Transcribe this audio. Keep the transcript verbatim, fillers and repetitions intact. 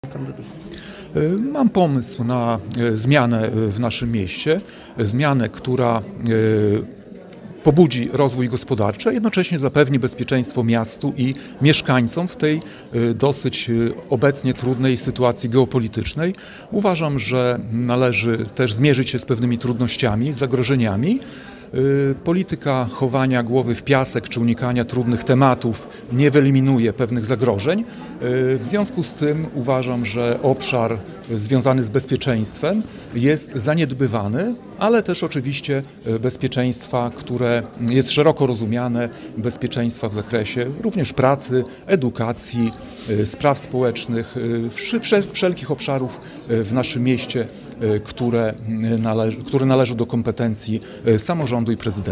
kandydat. Mam pomysł na zmianę w naszym mieście, zmianę, która pobudzi rozwój gospodarczy, a jednocześnie zapewni bezpieczeństwo miastu i mieszkańcom w tej dosyć obecnie trudnej sytuacji geopolitycznej. Uważam, że należy też zmierzyć się z pewnymi trudnościami, zagrożeniami. Polityka chowania głowy w piasek czy unikania trudnych tematów nie wyeliminuje pewnych zagrożeń. W związku z tym uważam, że obszar związany z bezpieczeństwem jest zaniedbywany, ale też oczywiście bezpieczeństwa, które jest szeroko rozumiane, bezpieczeństwa w zakresie również pracy, edukacji, spraw społecznych, wszelkich obszarów w naszym mieście, które, należy, które należą do kompetencji samorządu i prezydenta.